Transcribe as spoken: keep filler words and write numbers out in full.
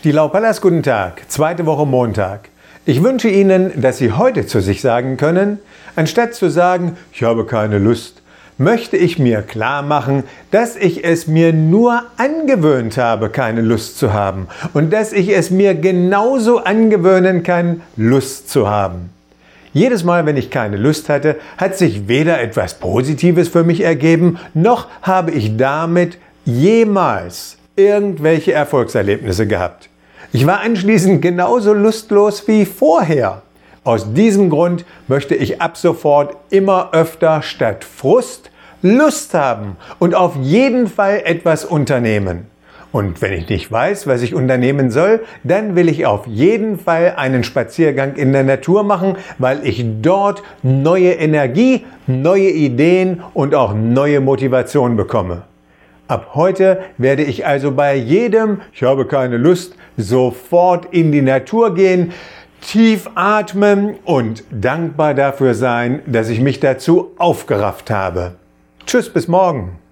Die Laupalas, guten Tag, zweite Woche Montag. Ich wünsche Ihnen, dass Sie heute zu sich sagen können, anstatt zu sagen, ich habe keine Lust, möchte ich mir klar machen, dass ich es mir nur angewöhnt habe, keine Lust zu haben und dass ich es mir genauso angewöhnen kann, Lust zu haben. Jedes Mal, wenn ich keine Lust hatte, hat sich weder etwas Positives für mich ergeben, noch habe ich damit jemals irgendwelche Erfolgserlebnisse gehabt. Ich war anschließend genauso lustlos wie vorher. Aus diesem Grund möchte ich ab sofort immer öfter statt Frust Lust haben und auf jeden Fall etwas unternehmen. Und wenn ich nicht weiß, was ich unternehmen soll, dann will ich auf jeden Fall einen Spaziergang in der Natur machen, weil ich dort neue Energie, neue Ideen und auch neue Motivation bekomme. Ab heute werde ich also bei jedem, ich habe keine Lust, sofort in die Natur gehen, tief atmen und dankbar dafür sein, dass ich mich dazu aufgerafft habe. Tschüss, bis morgen.